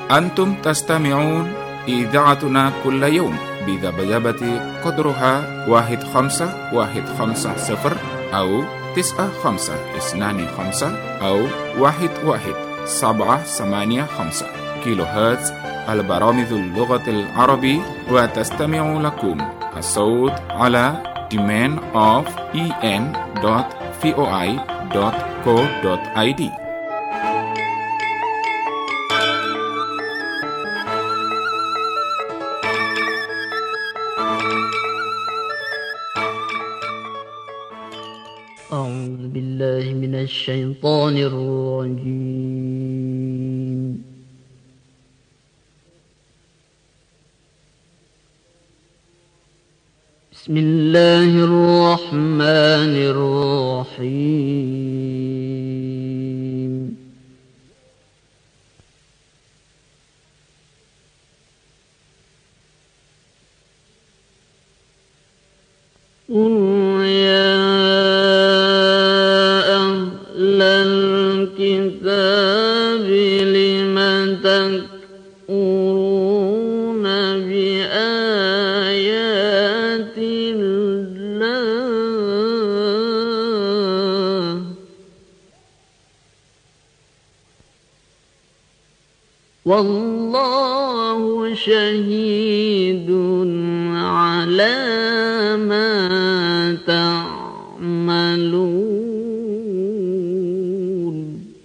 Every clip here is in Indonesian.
أنتم تستمعون إذاعتنا كل يوم بذبذبة قدرها 1510 أو 9525 أو 11785 كيلو هرتز البرامج اللغة العربية. وتستمع لكم الصوت على domain of en.voi.co.id. أعوذ بالله من الشيطان الرجيم. بسم الله الرحمن الرحيم. قل يا أهل الكتاب لم تكفرون بآيات الله والله شهيد على ما تعملون.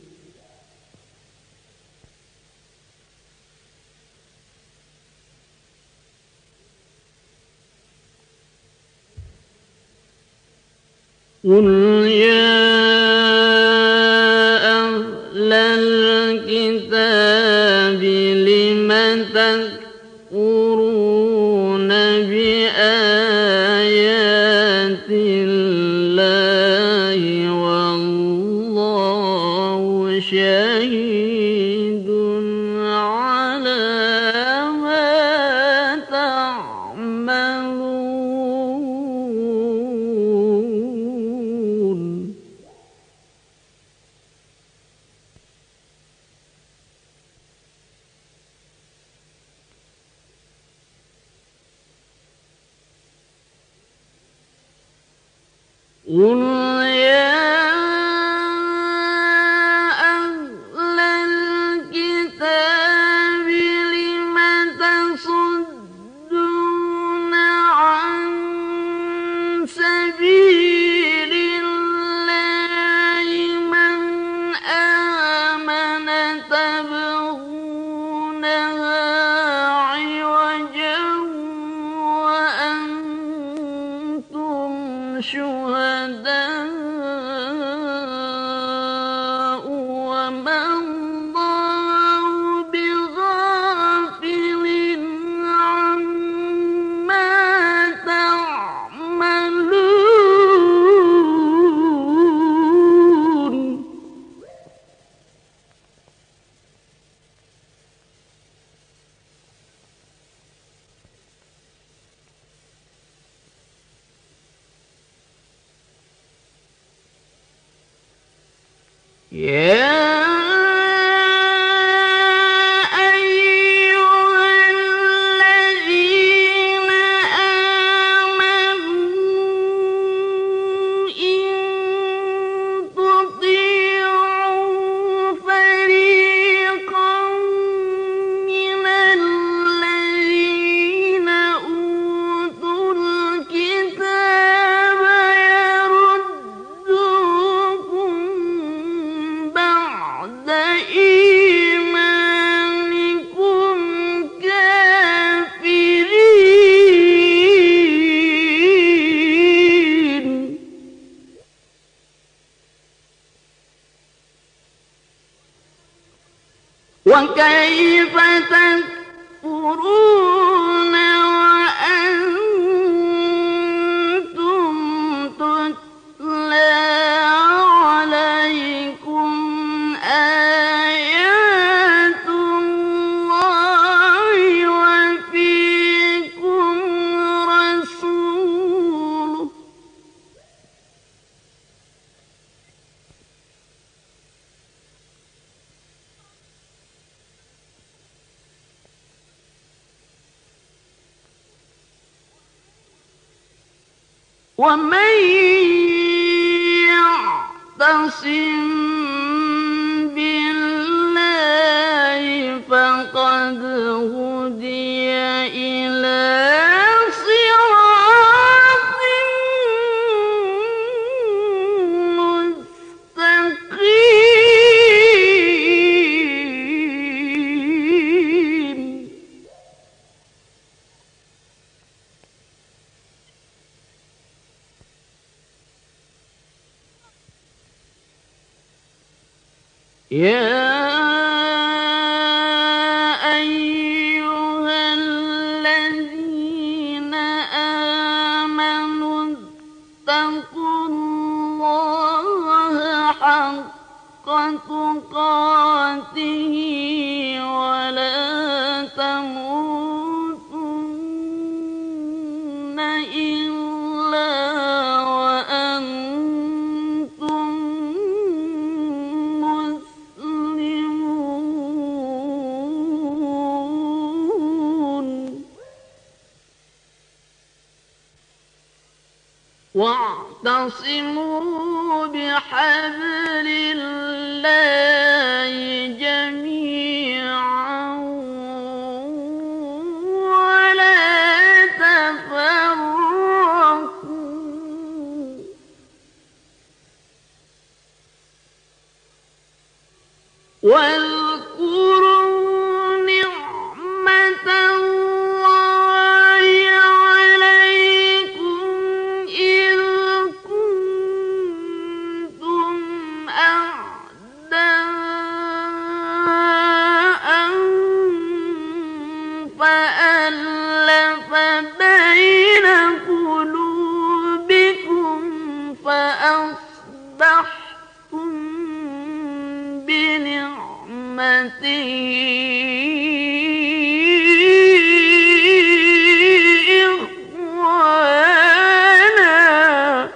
قل يا أهل الكتاب لم تكفرون بآيات الله والله شهيد على ما تعملون. قل يا أهل الكتاب لم تصدون عن سبيل الله من آمن تبغونها عوجا وأنتم شهداء وما الله بغافل عما تعملون. يا أيها الذين آمنوا إن تطيعوا فريقا من الذين أوتوا الكتاب يردوكم بعد إيمانكم كافرين. وكيف تكفرون وأنتم تتلى عليكم آيات الله وفيكم رسوله ومن يعتصم بالله فقد هدي إلى صراط مستقيم. يا أيها الذين آمنوا اتقوا الله حق تقاته ولا تموتن إلا وأنتم واعتصموا بحبل الله جميعا ولا تفرقوا واذكروا نعمة الله عليكم إذ كنتم أعداء فألف بين قلوبكم فأصبحتم بنعمته إخوانا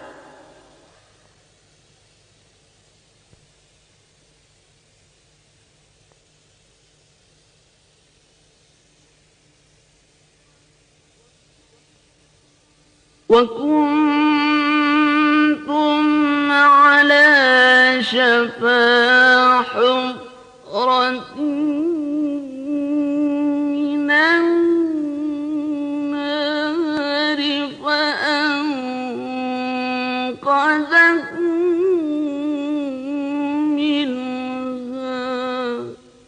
وكنتم على شفا حفرة من النار فأنقذكم منها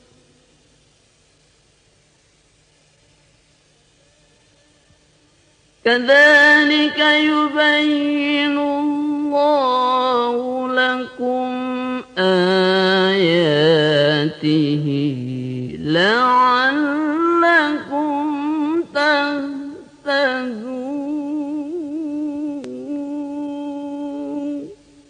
كذلك يبين الله لكم آياته لعلكم تهتدون.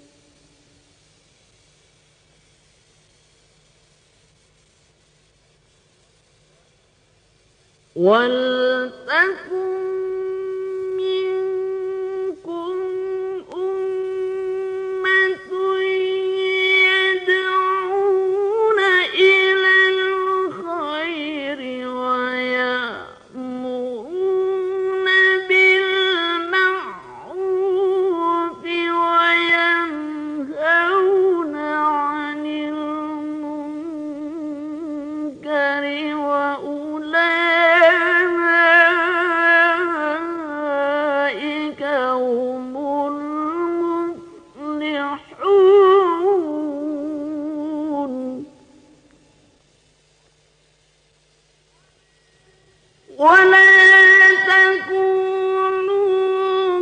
ولتكن منكم أمة يدعون إلى الخير ويأمرون بالمعروف وينهون عن المنكر وأولئك هم المفلحون. ولا تكونوا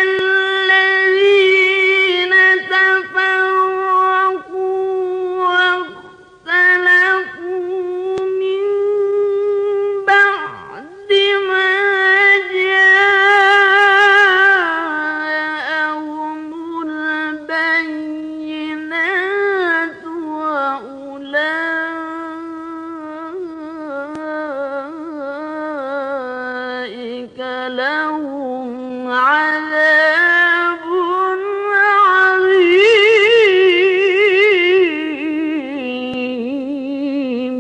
كالذين تفرقوا واختلفوا من بعد ما جاءهم البينات وأولئك لهم عذاب عظيم.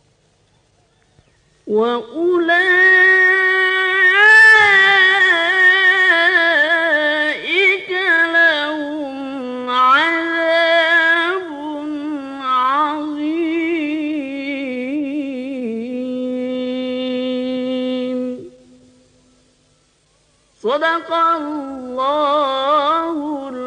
وأولئك Sadaqallahul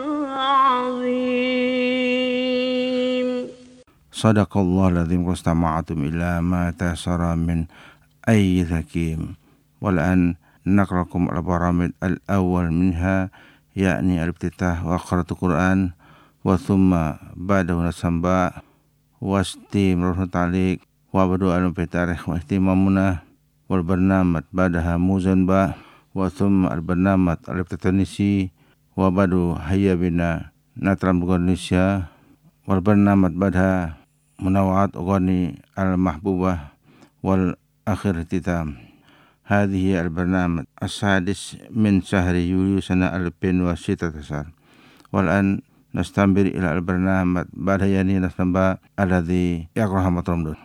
azim. Sadaqallahul azim. Wastama'atum ila ma tasara min ayyi hakim. Wal'an naqrakum al-baramid al-awwal minha yakni al-ibtitah wa qiraatul Quran wa thumma ba'dahu nasamba wa istimrarul ta'liq wa badu al-tarikh wa ihtimamuna wal barnamat ba'daha muzanba wa thumma al-barnamat al-ibtitanisi wa badu hayya bina natram Indonesia wal barnamat ba'daha munawat ughani al-mahbubah wal akhir titam. هذه البرنامج السادس من شهر يوليو سنة 2016 والآن نستمر إلى البرنامج بعد يعني نستمر الذي يقرأ مطرمدون.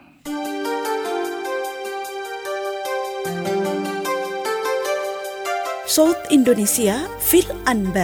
صوت إندونيسيا في الأنباء.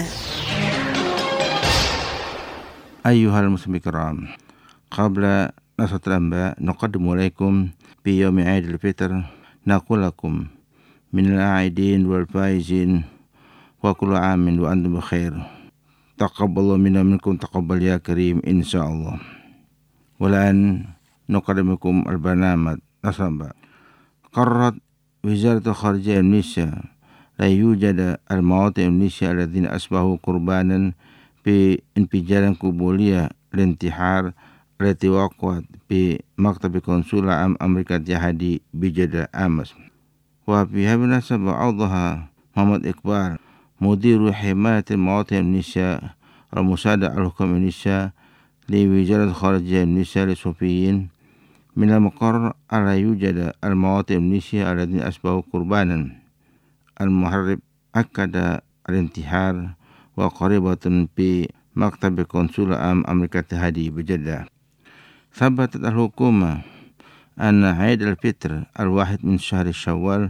أيها المسلمين الكرام، قبل نشرة الأنباء نقدم إليكم في يوم عيد الفطر نقول لكم من العائدين والفائزين وكل عام وأنتم بخير. تقبلوا منا منكم تقبل يا كريم إن شاء الله. والآن نقدم لكم البرنامج نصب. قررت وزارة الخارجية إندونيسيا لا يوجد المواطن إندونيسيا الذين أصبحوا قربانا بانفجار قبولية الانتحار التي وقعت في مكتب قنصل عام أمريكا الاتحادي بجدة أمس. وفي هذه المناسبة أوضح محمد إقبال مدير حماية المواطن إندونيسيا والمساعدة على الحكومة إندونيسيا لوزارة الخارجية إندونيسيا للصحفيين من المقرر ألا يوجد المواطن إندونيسيا الذين أصبحوا قربانا. المحرر أكد الانتحار وقريبة في مكتب قنصل عام أمريكا الاتحادي بجدة. ثبتت الحكومة أن عيد الفطر الواحد من شهر شوال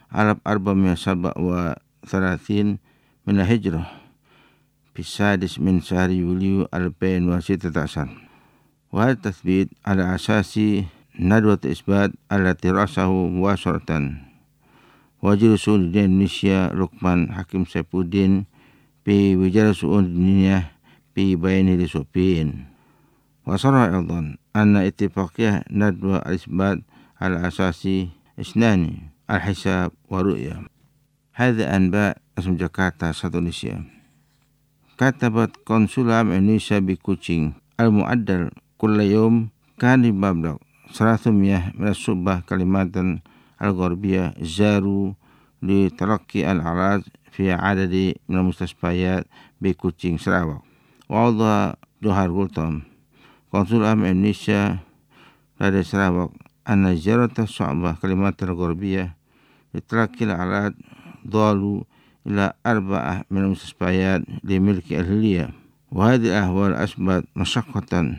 1437 من الهجرة في السادس من شهر يوليو 2016. وهذا التثبيت على أساس ندوة إثبات التي رأسه مباشرة وزير شؤون الدين إندونيسيا لقمان حكيم سيفودين في وزارة شؤون الدنيا في بيانه للصحفيين. وصرح أيضا أن اتفاقية ندوة الإثبات على أساس اثنان الحساب ورؤية. هذا أنباء اسم جاكرتا إندونيسيا. كتبت قنصل عام إندونيسيا بكوتشين المعدل كل يوم كان بمبلغ 300 من الصبح كلمات الغربية زاروا لتلقي الأعراض في عدد من المستشفيات بكوتشين سراوك. وأوضح جوهر غولتم قنصل عام إندونيسيا لدى سراوك أن زيارة الصعبة كلمات الغربية لتلقي الأعراض ضالوا إلى 4 من المستشفيات لملك أهلية. وهذه الأحوال أثبت مشقة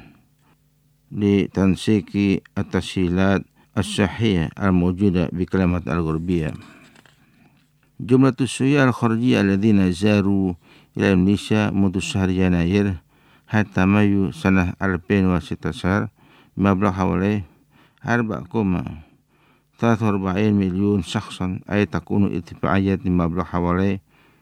لتنسيق التسهيلات الصحية الموجودة بكلمات الغربية. جملة السياح الخارجية الذين زاروا إلى إندونيسيا منذ شهر يناير حتى مايو سنة 2016 مبلغ حوالي 4.43 مليون شخصا، أي تكون ارتفاعية مبلغ حوالي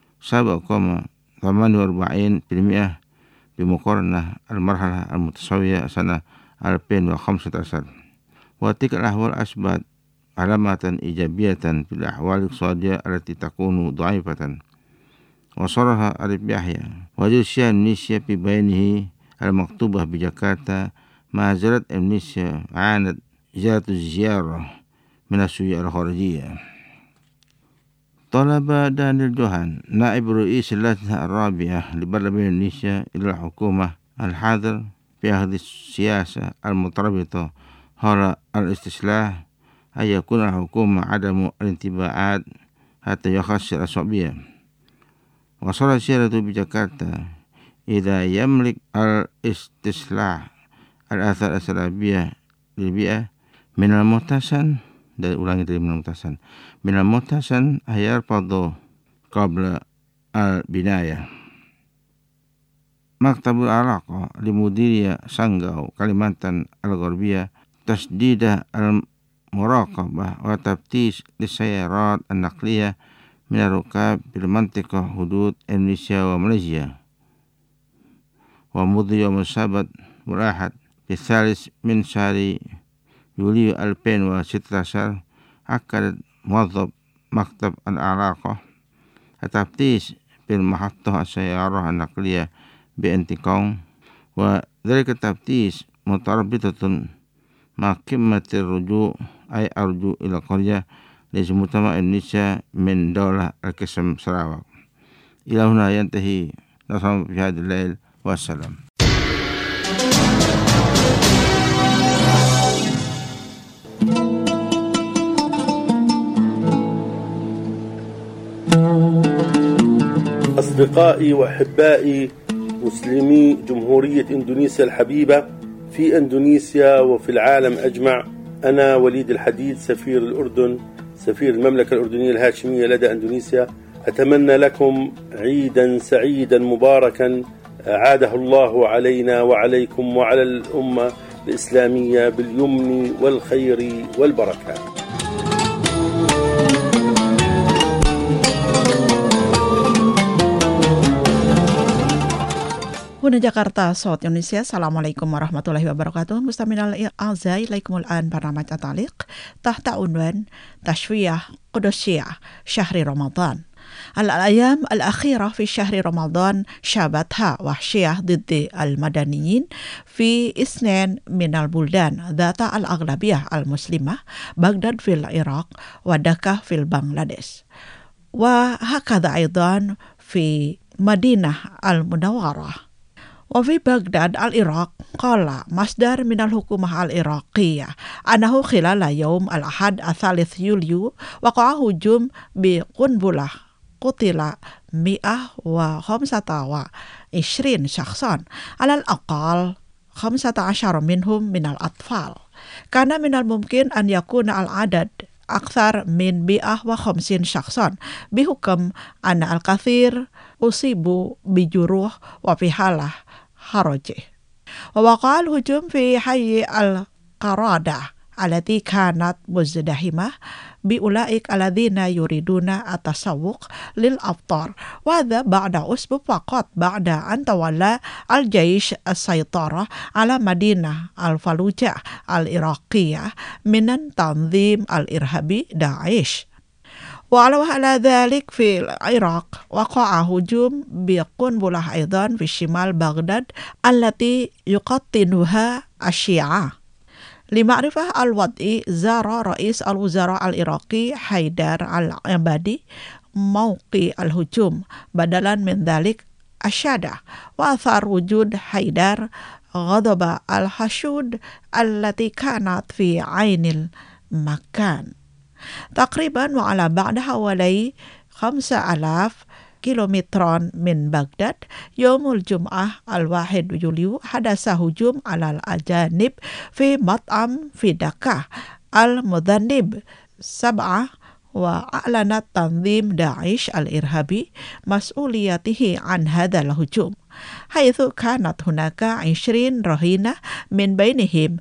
7.48% بمقارنة المرحلة المتساوية سنة 2015. وتلك الأحوال أثبت علامة إيجابية في الأحوال الاقتصادية التي تكون ضعيفة. وصرح أريب يحيى وزير السياحة إندونيسيا في بيانه المكتوبة بجاكرتا ما زالت إندونيسيا عانت زيادة الزيارة من السياح الخارجية. طلب دانيال جوهان نائب رئيس اللجنة الرابعة لبرلمان إندونيسيا إلى الحكومة الحاضر في أخذ السياسة المتربطة حول الاستصلاح أن يكون الحكومة عدم الانتباهات حتى يخسر الشعبية. وصل سيرته بجاكرتا إذا يملك الاستصلاح الآثار السلبية للبيئة من المحتسن أن يرفض قبل البناية. مكتب العلاقة لمديرية سانغاو كليمانتان الغربية تشديد المراقبة وتفتيش للسيارات النقلية من الركاب بالمنطقة حدود إندونيسيا وماليزيا. ومضي يوم السبت والأحد بالثالث من شهر يوليو 2016 أكد موظف مكتب العلاقة التفتيش بالمحطة السيارة النقلية بانتقام، وذلك التفتيش متربطة مع قمة الرجوع أي الرجوع إلى قرية ليس مجتمع إندونيسيا من دولة القسم سراواك. إلى هنا ينتهي نصرنا في هذا الليل، والسلام. أصدقائي وأحبائي مسلمي جمهورية إندونيسيا الحبيبة في إندونيسيا وفي العالم أجمع، أنا وليد الحديد سفير الأردن، سفير المملكة الأردنية الهاشمية لدى إندونيسيا، أتمنى لكم عيدا سعيدا مباركا عاده الله علينا وعليكم وعلى الأمة الإسلامية باليمن والخير والبركات. Huna Jakarta, Saud Indonesia. Assalamualaikum warahmatullahi wabarakatuh. Mustaminal a'zai laikumul an barnamaj ataliq tahta unwan tashwiyah qudusyah syahri Ramadan. الأيام الأخيرة في شهر رمضان شابتها وحشية ضد المدنيين في 2 من البلدان ذات الأغلبية المسلمة، بغداد في العراق ودكا في بنغلاديش، وهكذا أيضا في مدينة المنورة. وفي بغداد العراق قال مصدر من الحكومة العراقية أنه خلال يوم الأحد 3 يوليو وقع هجوم بقنبلة قتل 125 شخصا، على الأقل 15 منهم من الأطفال. كان من الممكن أن يكون العدد أكثر من 150 شخصا، بحكم أن الكثير أصيبوا بجروح وفي حالة حرجة. ووقع الهجوم في حي القرادة التي كانت مزدحمة بأولئك الذين يريدون التسوق للأفطار، وهذا بعد أسبوع فقط بعد أن تولى الجيش السيطرة على مدينة الفلوجة العراقية من التنظيم الإرهابي داعش. وعلى ذلك في العراق وقع هجوم بقنبلة أيضا في شمال بغداد التي يقطنها الشيعة. لمعرفة الوضع زار رئيس الوزراء العراقي حيدر العبادي موقع الهجوم، بدلا من ذلك أشاد وأثار وجود حيدر غضب الحشود التي كانت في عين المكان. تقريبا وعلى بعد حوالي 5000 كيلومترا من بغداد يوم الجمعة 1 يوليو حدث هجوم على الأجانب في مطعم في دكا المذنب 7، وأعلنت تنظيم داعش الإرهابي مسؤوليته عن هذا الهجوم، حيث كانت هناك 20 رهينة من بينهم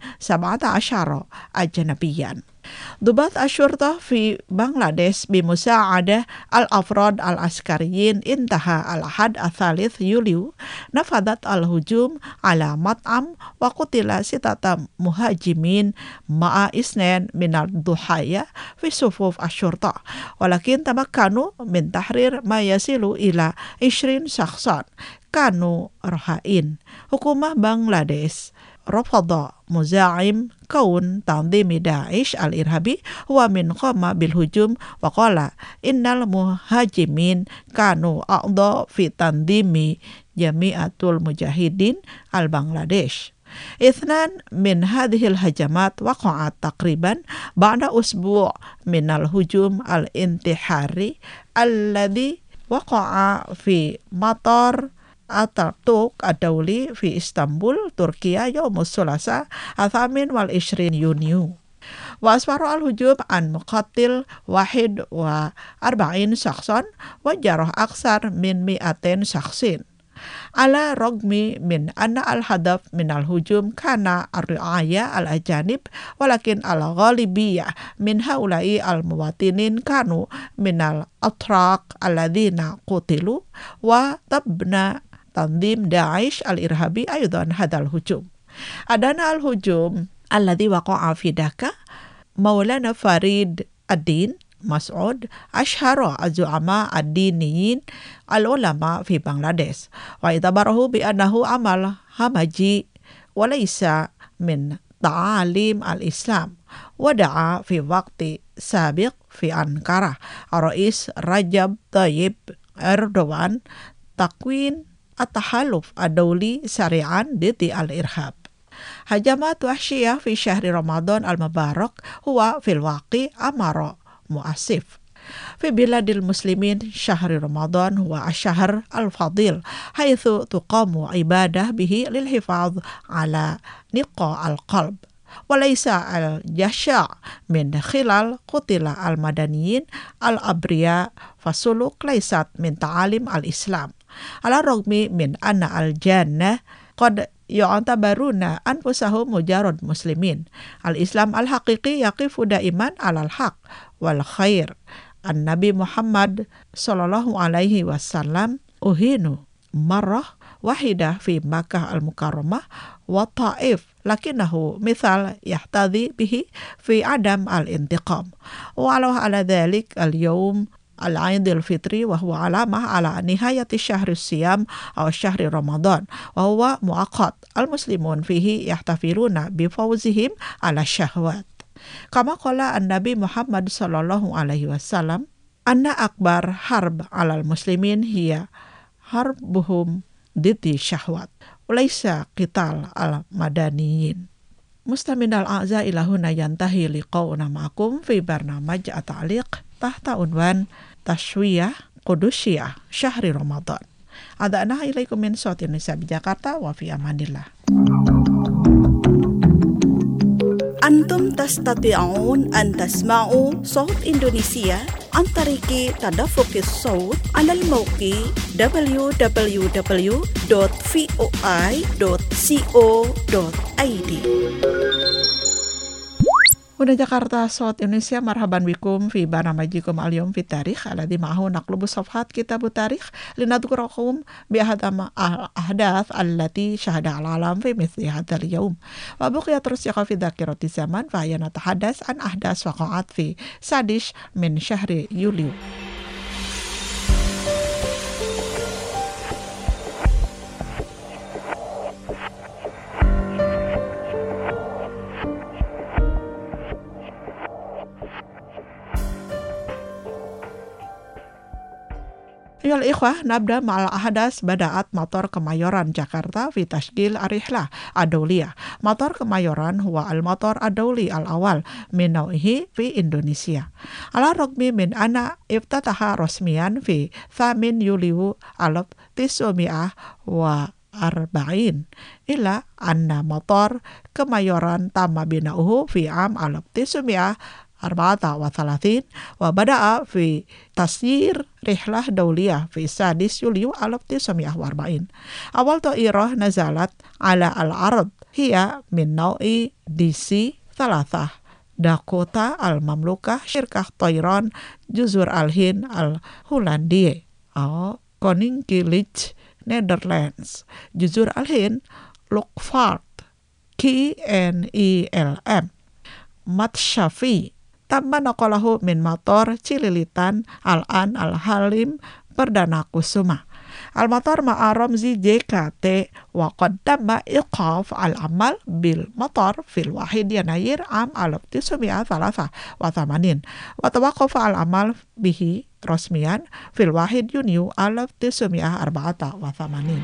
17 أجنبيا. ضباط الشرطة في بنغلاديش بمساعدة الأفراد العسكريين انتهى الأحد 3 يوليو نفذت الهجوم على مطعم وقتل 6 مهاجمين مع 2 من الضحايا في صفوف الشرطة، ولكن تمكنوا من تحرير ما يصل إلى 20 شخصا كانوا رهائن. حكومة بنغلاديش رفض مزاعم كون تنظيم داعش الإرهابي هو من قام بالهجوم، وقال إن المهاجمين كانوا أعضاء في تنظيم جماعة المجاهدين البنغلاديش. 2 من هذه الهجمات وقعت تقريبا بعد أسبوع من الهجوم الانتحاري الذي وقع في مطار أتاتورك الدولي في إسطنبول تركيا يوم الثلاثاء 28 يونيو. وأسفر الهجوم عن مقتل 41 شخصا وجرح أكثر من 200 شخص. Ala rogmi min anna al-hadaf min al-hujum kana ar-ri'aya al-ajanib walakin al-ghalibiyah min haulai al-muwatinin kanu min al-atraq alladhina qutilu wa tabna tanzim Daesh al-irhabi aydan hadal hujum. Adana al-hujum alladhi waqa'a fi Dhaka Maulana Farid ad-Din Mas'ud ashhara az-zu'ama ad-diniyin al-ulama fi Bangladesh wa itabarahu bi annahu amal hamaji wa laysa min ta'alim al-Islam wa da'a fi waqti sabiq fi Ankara Rais Rajab Tayyip Erdogan takwin at-tahalluf ad-dawli sari'an diti al-irhab. Hajamat wahsyiyah fi syahri Ramadan al-Mubarak huwa fil waqi amara mu'asif. Fi biladil muslimin syahri Ramadan huwa asyahr al-fadil haitsu tuqamu ibadah bihi lil hifadz ala niqa al-qalb walaysa al-jasha' min khilal qutila al-madaniyin al-abriya fasuluk laysat min ta'alim al-Islam ala rogmi min anna al-jannah qad yu'tabaruna anfusahum mujarrad muslimin. Al-Islam al-haqiqi yaqifu daiman alal haq wal khair. An-Nabi Muhammad sallallahu alaihi wasallam uhinu marrah wahidah fi Makkah al-Mukarramah wa Taif lakinahu mithal yahtadhi bihi fi adam al-intiqam. Wa ala dhalik al-yawm al-Aid al-Fitri wa huwa alamah ala nihayati syahri siyam aw syahri Ramadan wa huwa muaqqat al-muslimun fihi yahtafiluna bi fawzihim ala syahwat. Kama qala an-Nabi Muhammad sallallahu alaihi wasallam anna akbar harb alal muslimin hiya harbuhum diti syahwat walaysa qital al-madaniyin. Mustaminal a'za ilahuna yantahi liqauna ma'akum fi barnamaj at-ta'liq tahta unwan Tashwiyah Qudusyah Syahri Ramadan. Adana ilaikum min Sauti Indonesia Jakarta wa fi amanillah. Antum tastati'un an tasma'u Saut Indonesia an tariki tadaffuqis saut 'ala al-mawqi www.voi.co.id. Udah Jakarta Saut Indonesia marhaban bikum fi barnamajikum al-yawm fi tarikh alladhi ma'ahu naqlubu safhat kitabut tarikh linadhkurakum bi ahdath allati syahada al-alam fi mithli hadzal yawm wa buqiya terus yaqa fi dzakirati zaman fa ayana tahaddas an ahdas waqa'at fi sadish min syahri Yuli. Ayol ikhwah, nabda ma'al ahadas badaat motor Kemayoran Jakarta fi tasjil arihlah adawliyah. Motor Kemayoran huwa al-motor adawli al-awal min nau'ihi fi Indonesia. Ala rogmi min ana iftataha rosmian fi thamin yuliu alaf tisumi'ah wa arba'in ila anna motor Kemayoran tama bina'uhu fi am alaf tisumi'ah arba'ata wa thalathin wa bada'a fi tasyir rihlah dawliyah fi sadis yuliu alaf tisami'ah wa arba'in. Awal ta'irah nazalat ala al-ard hiya min nau'i DC thalathah Dakota al-Mamlukah Syirkah Toiron Juzur al-Hind al-Hollandia Koninklijke Netherlands Juzur al-Hind Luchtvaart KNILM Matschafi Tamma naqalahu min motor Cililitan Al-An Al-Halim Perdana Kusuma. Al-motor ma'a ramzi JKT wa qaddama iqaf al-amal bil motor fil wahid yanayir am alaf tisumia thalatha wa thamanin wa tawaqafa al-amal bihi rasmian fil wahid yuniu alaf tisumia arba'ata wa thamanin.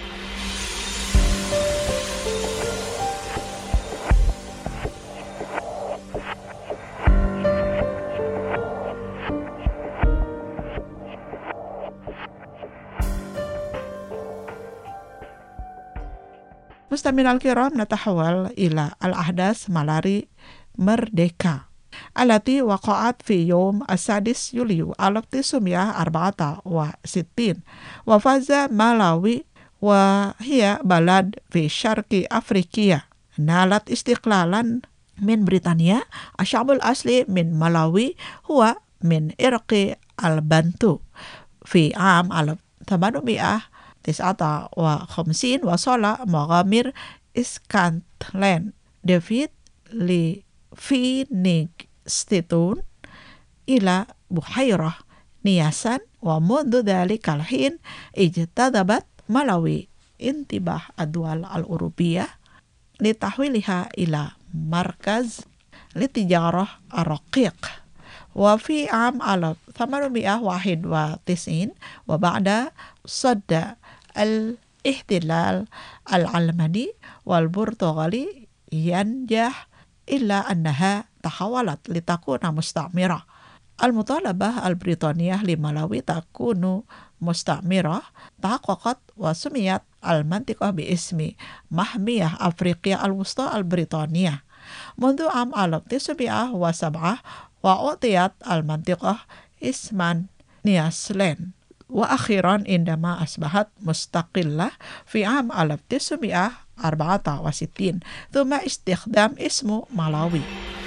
Mustaminal kiram natahawal ila al-ahdas malari merdeka alati waqa'at fi yawm as-sadis Yuliu alaf tisumiyah arba'ata wa sittin wa faza Malawi وهي بلد في شرق أفريقيا نالت استقلالا من بريطانيا. الشعب الأصلي من ملاوي هو من إرق البنتو. في عام 1859 وصل مغامر اسكاتلاند ديفيد ليفينغستون إلى بحيرة نياسان، ومنذ ذلك الحين اجتذبت ملاوي انتباه الدول الأوروبية لتحويلها إلى مركز للتجارة الرقيق. وفي عام 1891 وبعد صد الاحتلال الألماني والبرتغالي ينجح إلا أنها تحولت لتكون مستعمرة. المطالبة البريطانية لملاوي تكون مستعمرة تحققت وسميت المنطقة باسم محمية أفريقيا الوسطى البريطانية منذ عام 1907، وأعطيت المنطقة اسما نياسلاند. وأخيرا عندما أصبحت مستقلة في عام 1964 ثم استخدام اسم ملاوي.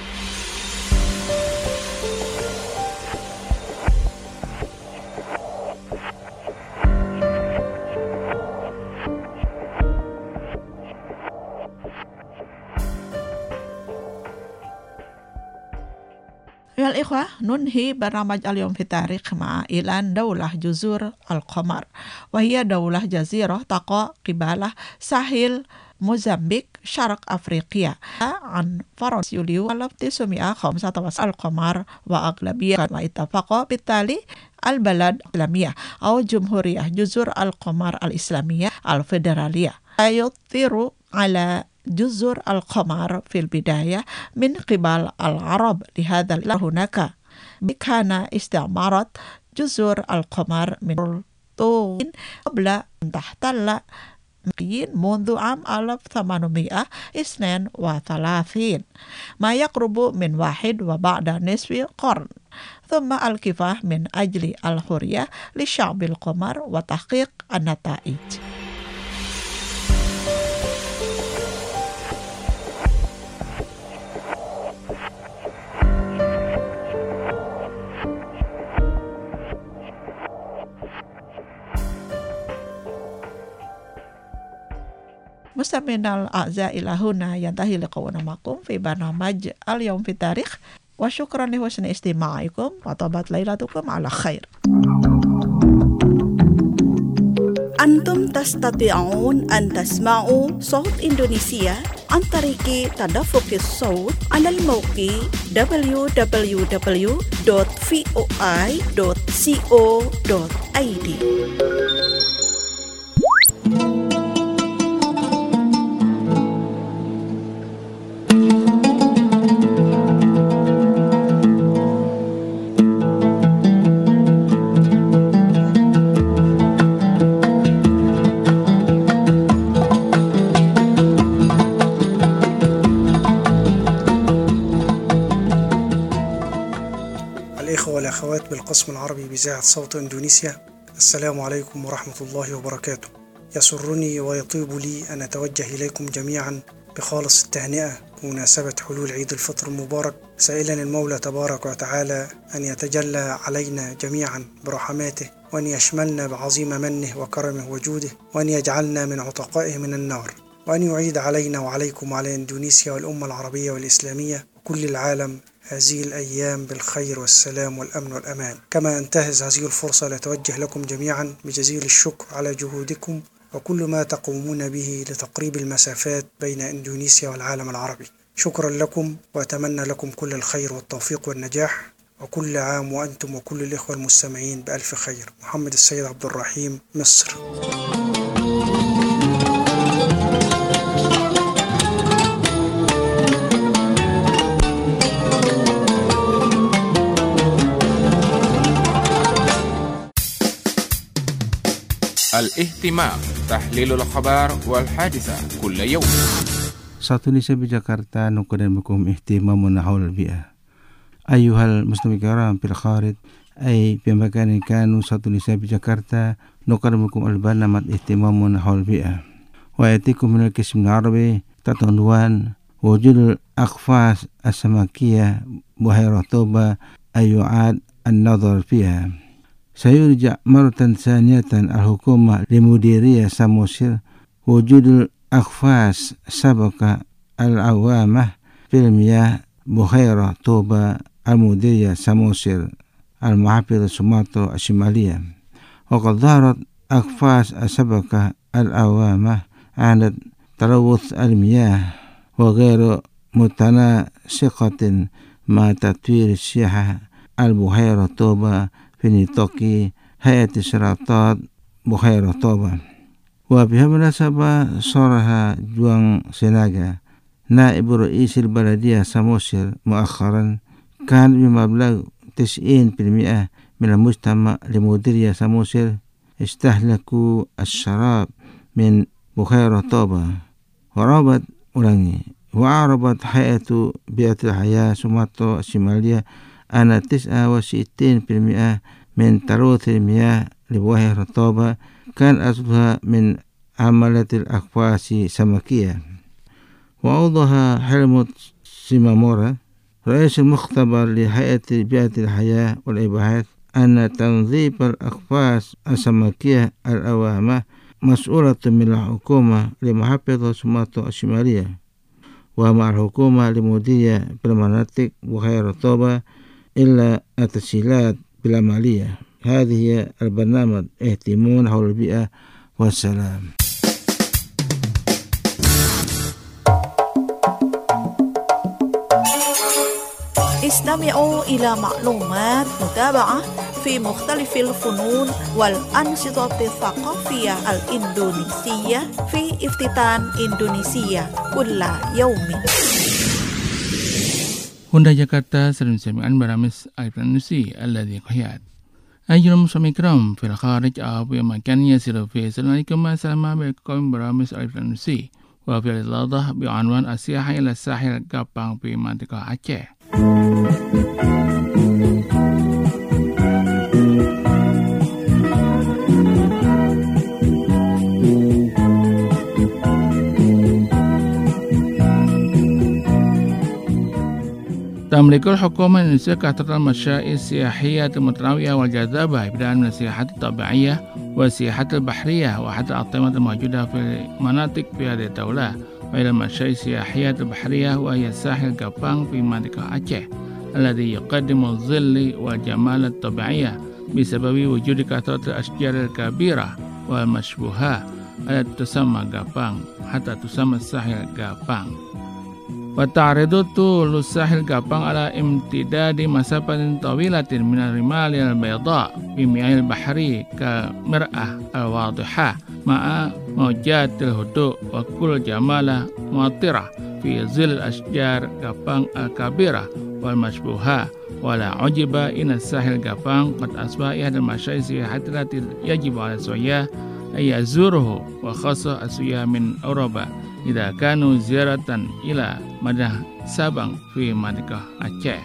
يا الإخوة، ننهي برنامج اليوم في التاريخ مع إعلان دولة جزر القمر، وهي دولة جزيرة تقع قبالة ساحل موزمبيق شرق أفريقيا. عن فرنسا يوليو 1905 القمر وأغلبية واتفقوا بالتالي البلد الإسلامية أو جمهورية جزر القمر الإسلامية الفيدرالية. يطير على جزر القمر في البداية من قبل العرب، لهذا هناك كان استعمارة جزر القمر من البرتغال قبل أن تحتل منذ عام 1832، ما يقرب من واحد وبعد نصف قرن، ثم الكفاح من أجل الحرية لشعب القمر وتحقيق النتائج. مستمعينا الأعزاء، إلى هنا ينتهي لقاؤنا معكم في برنامج اليوم في التاريخ، وشكرا لحسن استماعكم وطابت ليلتكم على خير. أنتم تستطيعون أن تسمعوا صوت إندونيسيا عن طريق تدفق الصوت على الموقع www.voi.co.id. والأخوات بالقسم العربي بإذاعة صوت إندونيسيا، السلام عليكم ورحمة الله وبركاته. يسرني ويطيب لي أن أتوجه إليكم جميعا بخالص التهنئة بمناسبة حلول عيد الفطر المبارك، سائلا المولى تبارك وتعالى أن يتجلى علينا جميعا برحماته، وأن يشملنا بعظيم منه وكرمه وجوده، وأن يجعلنا من عتقائه من النار، وأن يعيد علينا وعليكم وعلى إندونيسيا والأمة العربية والإسلامية وكل العالم هذه الأيام بالخير والسلام والأمن والأمان. كما أنتهز هذه الفرصة لأتوجه لكم جميعا بجزيل الشكر على جهودكم وكل ما تقومون به لتقريب المسافات بين إندونيسيا والعالم العربي. شكرا لكم، وأتمنى لكم كل الخير والتوفيق والنجاح، وكل عام وأنتم وكل الإخوة المستمعين بألف خير. محمد السيد عبد الرحيم، مصر. الاهتمام، تحليل الأخبار والحادثة كل يوم. Satu Indonesia بجاكرتا نقدم لكم اهتمامنا حول البيئة. أيها المستمعون الكرام في الخارج، أي بمكان كانوا وسط النساء بجاكرتا نقدمكم البرنامج اهتمام حول البيئة ويأتيكم من القسم العربي تحت عنوان وجود الأقفاص السمكية بحيرة طوبة أن يعاد النظر فيها. سيرجع مرة ثانية الحكومة لمديرية سموسر وجود الأقفاص السمكة العوامة في المياه بحيرة طوبة المديرية سموسر المحافظة سومطرة الشمالية. وقد ظهرت أقفاص السمكة العوامة عند تلوث المياه وغير متناسقة مع تطوير السياحة البحيرة طوبة في نطاق هيئة السلطات بحيرة طوبة. وبهذه المناسبة صرح جوان سيناغا نائب رئيس البلدية سموسر مؤخرا كان بمبلغ 90% من المجتمع لمديرية سموسر استهلكوا الشراب من بحيرة طوبة. وأعربت هيئة بيئة الحياة سومطرة الشمالية أن 69% من تلوث المياه لبحيرة طوبة كان أصلها من عملة الأقفاص السمكية. وأوضح هيلموت سيمامورا رئيس المختبر لهيئة بيئة الحياة والإباحات أن تنظيف الأقفاص السمكية العوامة مسؤولة من الحكومة لمحافظة سومطرة الشمالية ومع الحكومة لمديرية بالمناطق بحيرة طوبة إلا التسهيلات بالعملية. هذه هي البرنامج اهتمام حول البيئة والسلام. استمعوا إلى معلومات متابعة في مختلف الفنون والأنشطة الثقافية الإندونيسية في افتتان إندونيسيا كل يوم. هنا جاكرتا سنسمع برامج الإندونيسي الذي قياد. أيها المستمعين الكرام في الخارج أو في مكان يسير فيه، السلام عليكم ورحمة الله برامج الإندونيسي وفي الإطلاق بعنوان السياحة إلى الساحل كابang في منطقة أعشى. تملك الحكومة الإندونيسية كثرة المشاريع السياحية المتنوعة والجاذبة بدءا من السياحة الطبيعية والسياحة البحرية وحتى الأنظمة الموجودة في مناطق في هذه الدولة، وإلى المشاريع السياحية البحرية وهي الساحل كابang في منطقة أعشى الذي يقدم الظل والجمال الطبيعية بسبب وجود كثرة الأشجار الكبيرة والمشبوهة التي تسمى كابang حتى تسمى الساحل كابang. وتعرض طول الساحل كابang على امتداد مسافة طويلة من الرمال البيضاء بمياه البحر كمرآة الواضحة مع موجات الهدوء وكل جمال ماطرة في ظل الأشجار كابang الكبيرة والمشبوهة. ولا عجب إن الساحل كابang قد أصبح أحد المشاريع السياحية التي يجب على السياح أن يزوره وخاصة السياح من أوروبا إذا كانوا زيارة إلى مدينة سابang في منطقة أعشى.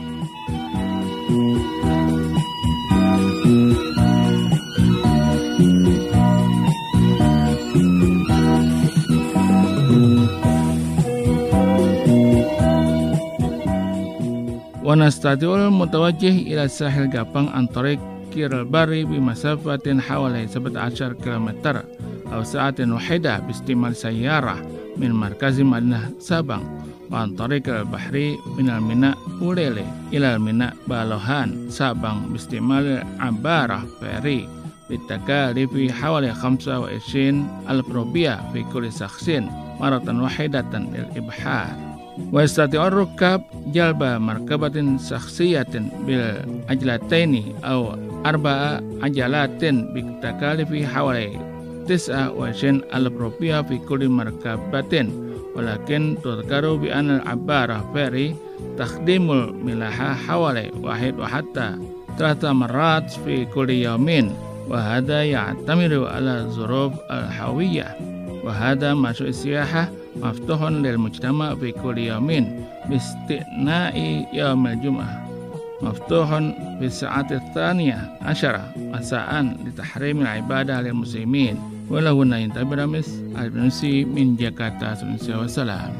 ونستطيع المتوجه إلى الساحل كابang عن طريق البر بمسافة حوالي 17 كيلومتر أو ساعة واحدة باستعمال سيارة من مركز مدينة سابang، وعن طريق البحر من الميناء أوليلي إلى الميناء بالوهان سابang باستعمال عبارة فيري بالتكاليف حوالي 25,000 روبية في كل شخص مرة واحدة للإبحار. ويستطيع الركاب جلب مركبة شخصية بالعجلتين أو 4 عجلات بتكاليف حوالي 29,000 روبية في كل مركبة، ولكن تذكر بأن العبارة فيري تخدم الملاحة حوالي 1 وحتى 3 مرات في كل يوم، وهذا يعتمد على الظروف الهوية. وهذا مشروع السياحة مفتوح للمجتمع في كل يوم باستثناء يوم الجمعة. مفتوح في الساعة 12 مساء لتحريم العبادة للمسلمين. ولو Intan Beramis Al-Nusi min Jakarta, Indonesia. Wassalam.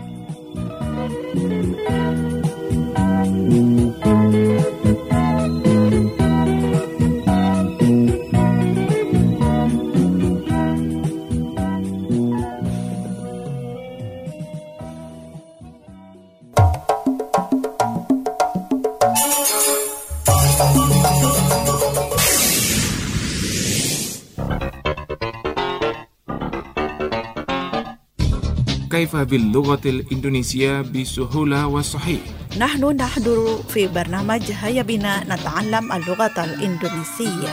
كيف باللغة الإندونيسية بسهولة وصحيح؟ نحن نحضر في برنامج هيا بنا نتعلم اللغة الإندونيسية.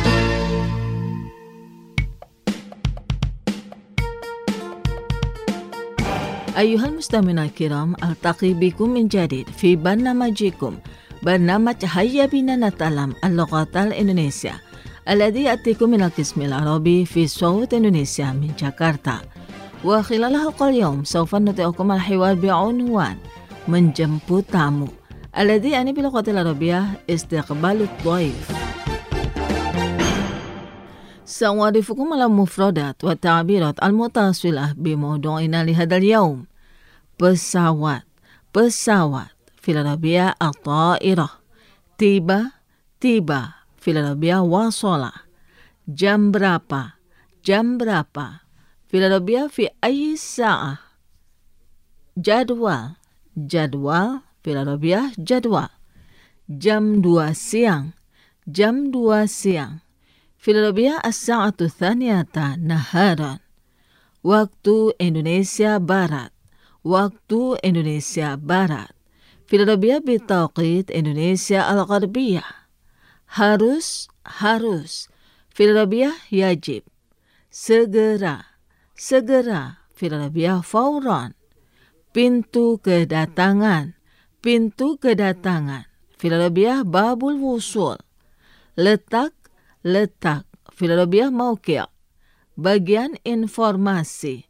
أيها المستمعون الكرام، ألتقي بكم من جديد في برنامجكم برنامج هيا بنا نتعلم اللغة الإندونيسية الذي يأتيكم من القسم العربي في صوت إندونيسيا من جاكرتا. وخلال حلقة اليوم سوف نطيعكم الحوار بعنوان menjemput tamu الذي يعني باللغة العربية استقبال الضيف. سأعرفكم على المفردات والتعبيرات المتصلة بموضوعنا لهذا اليوم. pesawat في العربية الطائرة. tiba في العربية وصل. jam berapa في العربية في أي ساعة. جدول في العربية جدول. jam 2 siang في العربية الساعة 2 نهارا. waktu Indonesia Barat في العربية بتوقيت إندونيسيا الغربية. harus في العربية يجب. segera في العربية فورا. pintu kedatangan في العربية باب الوصول. letak في العربية موقع. bagian informasi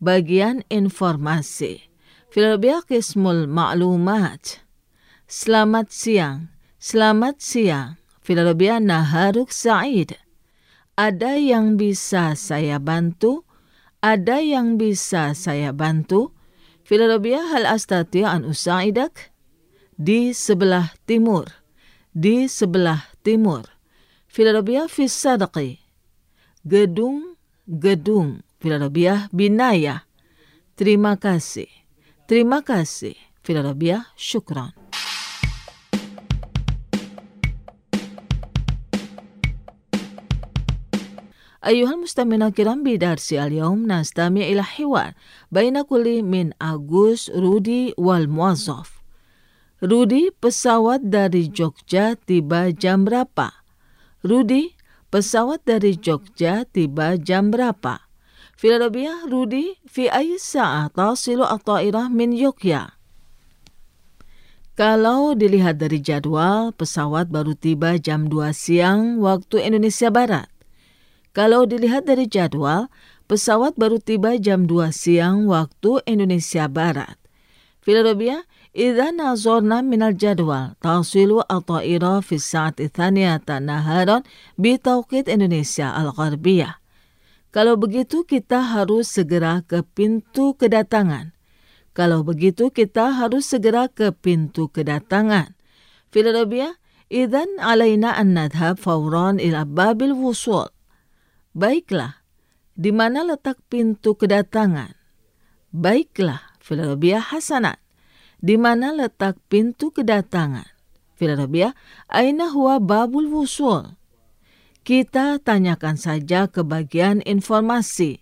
في العربية قسم المعلومات. selamat siang في العربية naharuk sa'id. ada yang bisa saya bantu في العربية هل أستطيع أن أساعدك. di sebelah timur في العربية في الصدق. gedung في العربية binaya. terima kasih في العربية شكرا. أيها المستمعون الكرام، بدرس اليوم نستمع إلى حوار بين كل من Agus, Rudi, والموظف. Rudi, pesawat dari Jogja tiba jam berapa? Rudi, pesawat dari Jogja tiba jam berapa? في العربية رودي في أي ساعة تصل الطائرة من يوكيا. Kalau dilihat dari jadwal, pesawat baru tiba jam 2 siang waktu Indonesia Barat. Kalau dilihat dari jadwal, pesawat baru tiba jam 2 siang waktu Indonesia Barat. في العربية إذا نظرنا من الجدول تصل الطائرة في الساعة 2 نهارا بتوقيت إندونيسيا الغربية. Kalau begitu kita harus segera ke pintu kedatangan. في العربية إذن علينا أن نذهب فورا إلى باب الوصول. Baiklah, di mana letak pintu kedatangan? Baiklah, في العربية حسنا. Di mana letak pintu kedatangan? في العربية أين هو باب الوصول? Kita tanyakan saja ke bagian informasi.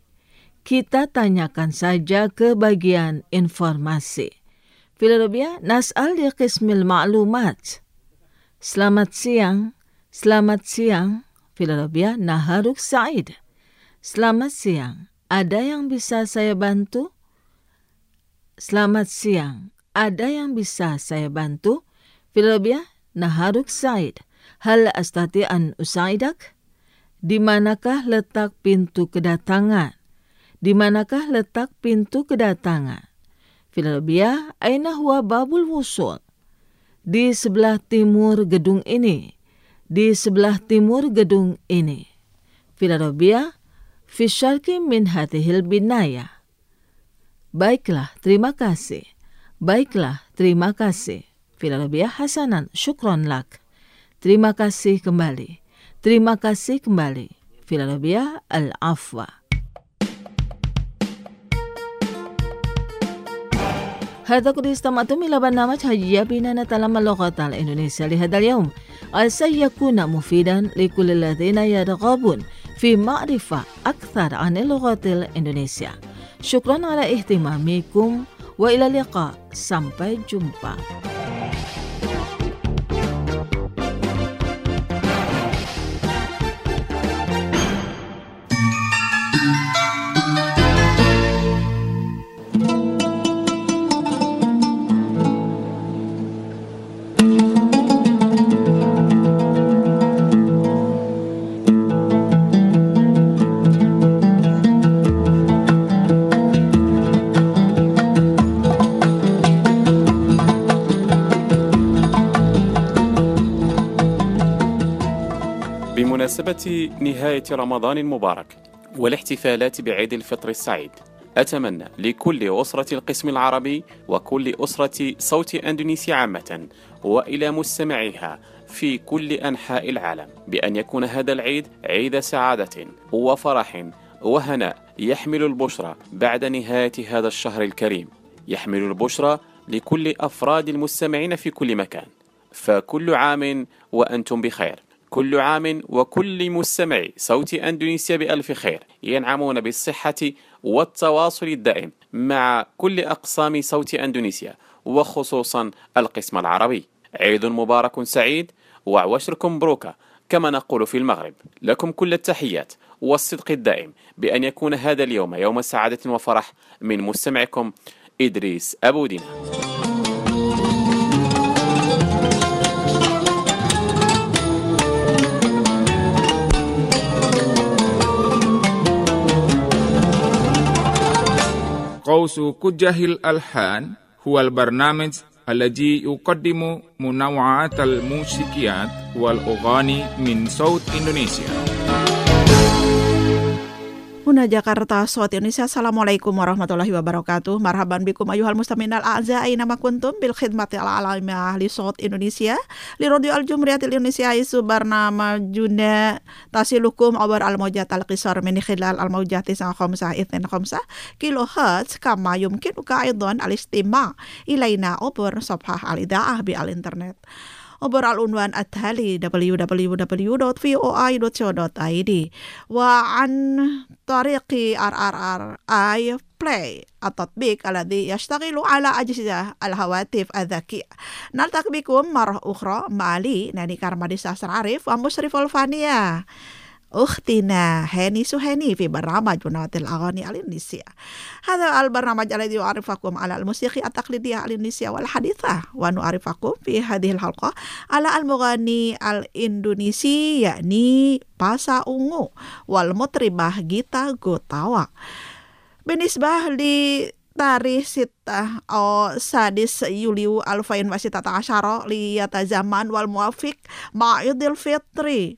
في العربية نسأل لقسم المعلومات. Selamat siang. في العربية naharuk sa'id. Selamat siang. Ada yang bisa saya bantu? Selamat siang. Ada yang bisa saya bantu? في العربية naharuk sa'id. Hal astati an usaidak? Di manakah letak pintu kedatangan? في العربية أين هو باب الوصول? di sebelah timur gedung ini, di sebelah timur gedung ini. Fil Arabiyah, fi syarqi min hadhil binaya. Baiklah, terima kasih. Baiklah, terima kasih. Fil Arabiyah, hasanan, syukron lak. Terima kasih kembali. Terima kasih kembali. Fil Arabiyah, al-afwa. هذا قد استمعتم إلى برنامج هيا بنا نتعلم اللغة الإندونيسية لهذا اليوم. سيكون مفيدا لكل الذين يرغبون في معرفة أكثر عن اللغة الإندونيسية. شكرا على اهتمامكم وإلى اللقاء. Sampai jumpa. بمناسبة نهاية رمضان المبارك والاحتفالات بعيد الفطر السعيد، أتمنى لكل أسرة القسم العربي وكل أسرة صوت أندونيسيا عامة وإلى مستمعيها في كل أنحاء العالم بأن يكون هذا العيد عيد سعادة وفرح وهناء، يحمل البشرى بعد نهاية هذا الشهر الكريم، يحمل البشرى لكل أفراد المستمعين في كل مكان. فكل عام وأنتم بخير، كل عام وكل مستمعي صوت أندونيسيا بألف خير، ينعمون بالصحة والتواصل الدائم مع كل أقسام صوت أندونيسيا وخصوصا القسم العربي. عيد مبارك سعيد وعواشركم بروكا كما نقول في المغرب. لكم كل التحيات والصدق الدائم بأن يكون هذا اليوم يوم سعادة وفرح من مستمعكم إدريس أبو دينا. قوس كجه الألحان هو البرنامج الذي يقدم منوعات الموسيقيات والأغاني من صوت إندونيسيا. Huna Jakarta, Sawt Indonesia. Assalamualaikum warahmatullahi wabarakatuh. Marhaban bikum ayuhal mustaminal a'za aina ma kuntum bil khidmati ala alamiyah li Sawt Indonesia li radio al jumriyatil Indonesia isu barnama juna tasilukum abar al mawjat al qisar min khilal al mawjati sa khamsah ithin khamsah kilohertz kama yumkin uka aidan al istima ilaina obor safhah al idaah bi al internet. Obor al-unwan at-tali www.voi.co.id wa an tariqi RRRI Play التطبيق الذي يشتغل على أجهزة الهواتف الذكية. نلتقي بكم مرة أخرى مع لي ناني كارماديسا عارف ومشرف الفانية أختنا هاني سهاني في برنامج منوعات الأغاني الإندونيسية. هذا البرنامج الذي يعرفكم على الموسيقى التقليدية الإندونيسية والحديثة، ونعرفكم في هذه الحلقة على المغني الإندونيسي يعني باسا أونغو والمطربة جيتا غوتاوا. بالنسبة لتاريخ 6 أو 6 يوليو 2019 ليتزامن والموافق مع عيد الفطر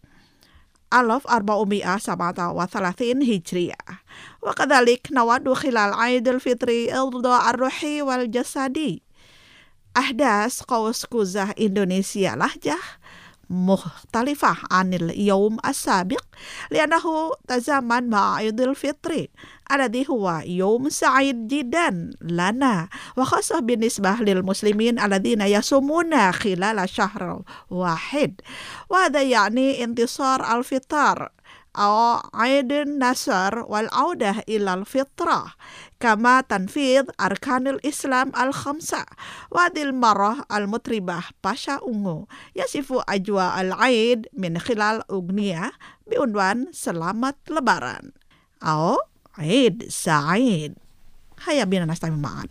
1437 هجرية، وكذلك نود خلال عيد الفطر إرضاء الروحي والجسدي. أحداث قوس قزح إندونيسيا لهجة مختلفة عن اليوم السابق لأنه تزامن مع عيد الفطر الذي هو يوم سعيد جدا لنا، وخاصة بالنسبة للمسلمين الذين يصومون خلال شهر واحد، وهذا يعني انتصار الفطر أو عيد النصر والعودة إلى الفطرة، كما تنفيذ أركان الإسلام الخمسة. وهذه المرة المطربة باشا أونغو يصف أجواء العيد من خلال أغنية بعنوان سلامة لباران أو عيد سعيد. هيا بنا نستمع معا.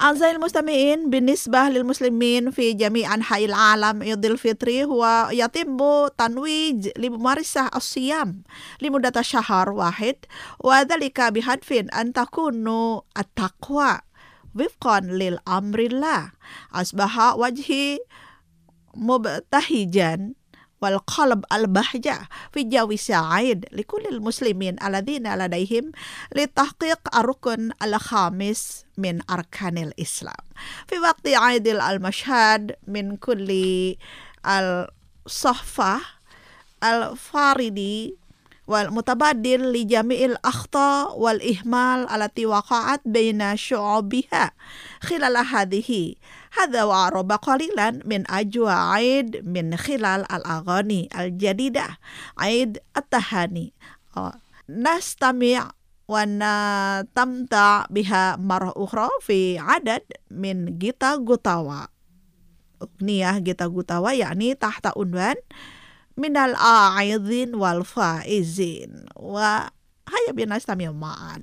أعزائي المستمعين، بالنسبة للمسلمين في جميع أنحاء العالم عيد الفطر هو يتم تنويج لممارسة الصيام لمدة شهر واحد، وذلك بهدف أن تكون التقوى وفقا للأمر الله. أصبح وجهي مبتهجا والقلب البهجة في جو سعيد لكل المسلمين الذين لديهم لتحقيق الركن الخامس من أركان الإسلام في وقت عيد المشهد من كل الصحفة الفاردي والمتبادل لجميع الأخطاء والإهمال التي وقعت بين شعوبها خلال هذا وعرب قليلا من أجواء عيد من خلال الأغاني الجديدة عيد التهاني. نستمع ونستمتع بها مرة أخرى في عدد من Gita Gutawa. أغنية Gita Gutawa يعني تحت عنوان من العائذين والفائزين. وهيا بنا نستمع معا.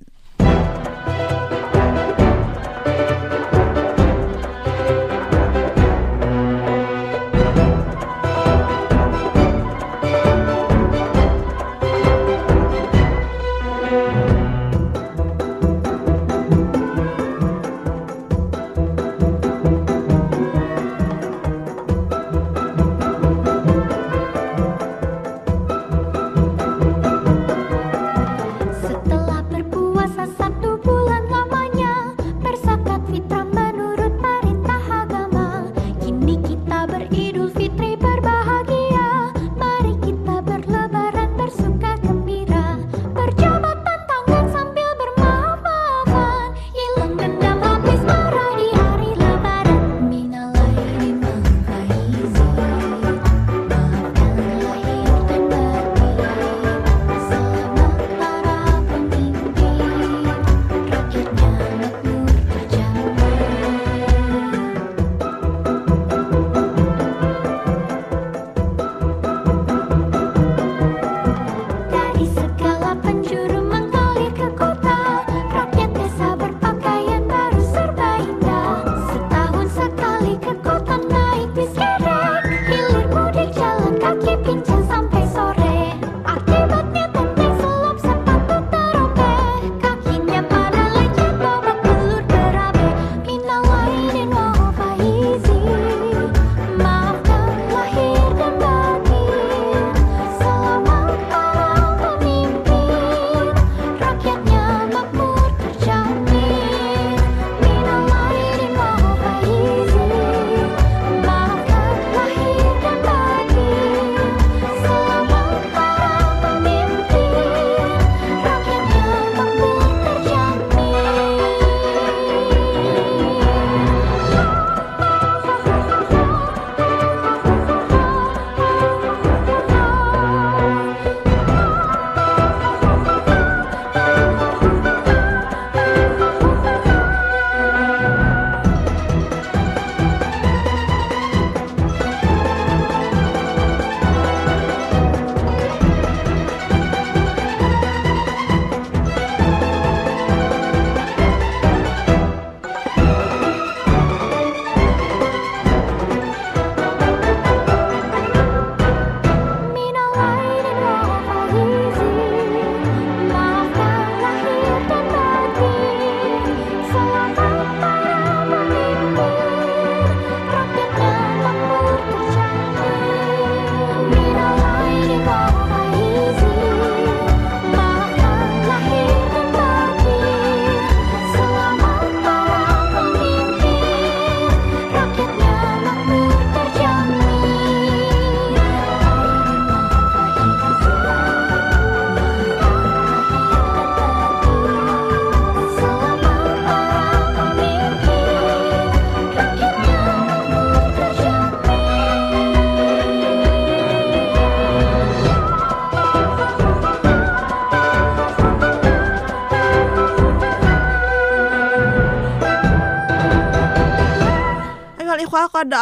قد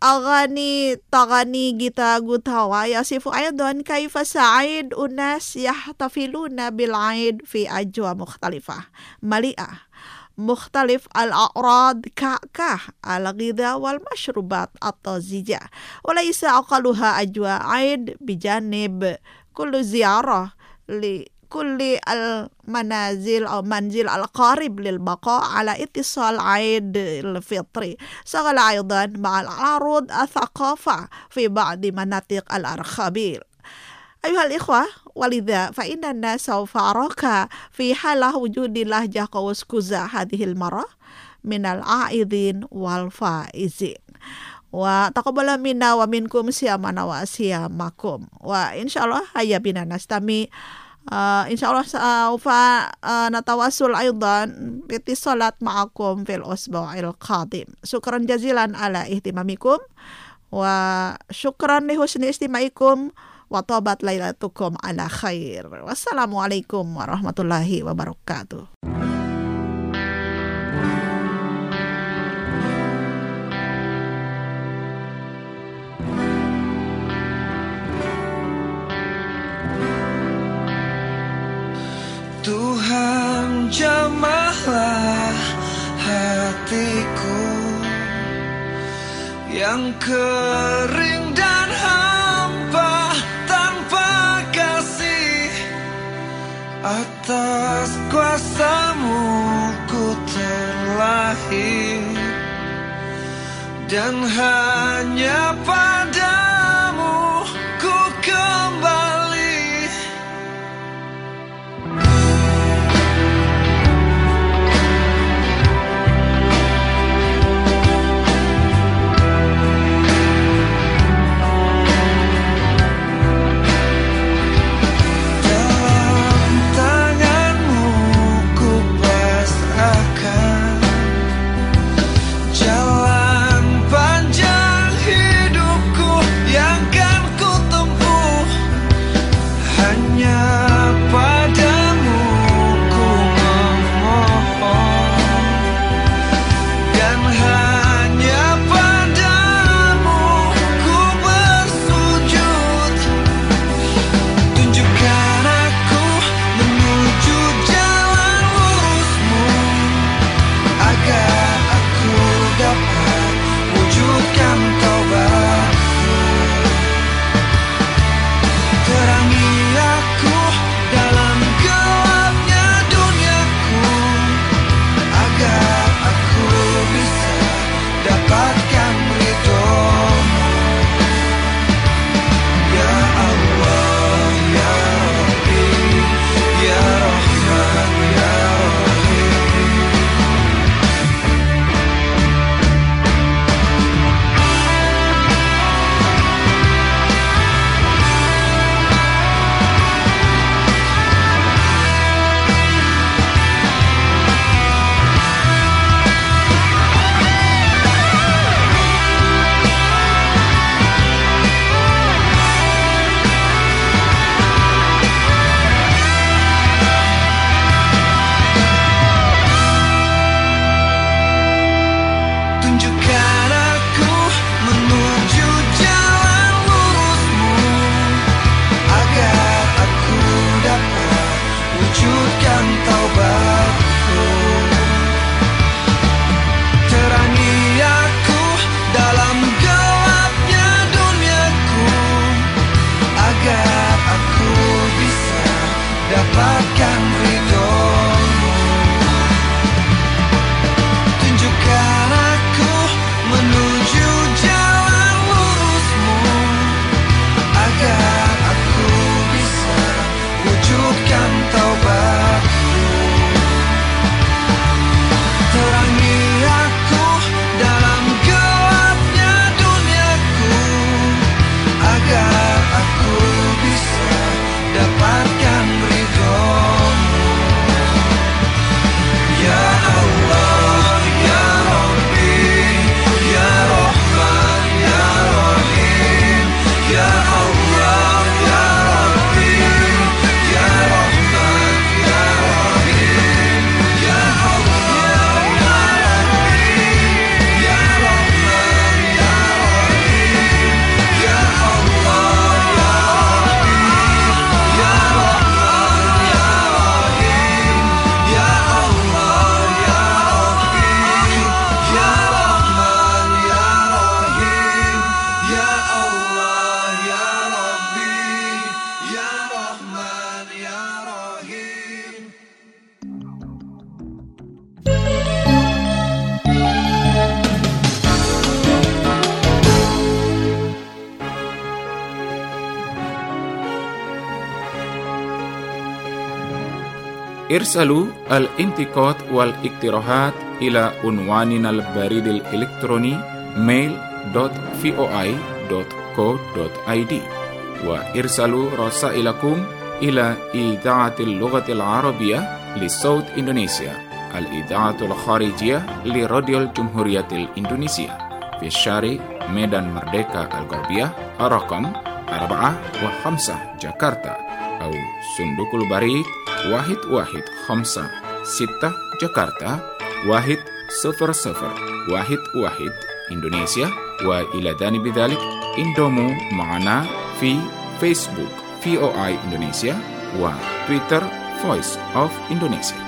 أغاني تغني Gita Gutawa يصف أيضا كيف سعيد الناس يحتفلون بالعيد في أجواء مختلفة مليئة مختلف الأعراض كالغذاء والمشروبات الطازجة، وليس أقلها أجواء عيد بجانب كل زيارة لكل المنازل أو منزل القارب للبقاء على اتصال عيد الفطر. شغل أيضا مع العروض الثقافة في بعض مناطق الأرخبيل. أيها الإخوة، ولذا فإننا سوف أراك في حالة وجود لهجة قوس قزح هذه المرة من العائدين والفائزين. وتقبل منا ومنكم صيامنا وصيامكم، وإن شاء الله هيا بنا نستمع. إن شاء الله سوف نتواصل أيضا باتصالات معكم في الأسبوع القادم. شكرا جزيلا على اهتمامكم، وشكرا لحسن استماعكم، وطابت ليلتكم على خير. والسلام عليكم ورحمة الله وبركاته. Tuhan, jamahlah hatiku yang kering dan hampa tanpa kasih. Atas kuasa-Mu ku terlahir, dan hanya pada-Mu ku kembali. Jalan panjang hidupku ارسلوا الانتقاد والاقتراحات إلى عنواننا البريد الإلكتروني mail.voi.co.id وارسلوا رسائلكم إلى إذاعة اللغة العربية لصوت إندونيسيا الإذاعة الخارجية لراديو الجمهورية الإندونيسية في الشارع ميدان مردeka الغربية رقم 4 و5 جاكرتا أو صندوق البريد 1156 جاكرتا 10011 إندونيسيا. وإلى جانب ذلك انضموا معنا في فيسبوك VOA Indonesia وتويتر Voice of Indonesia.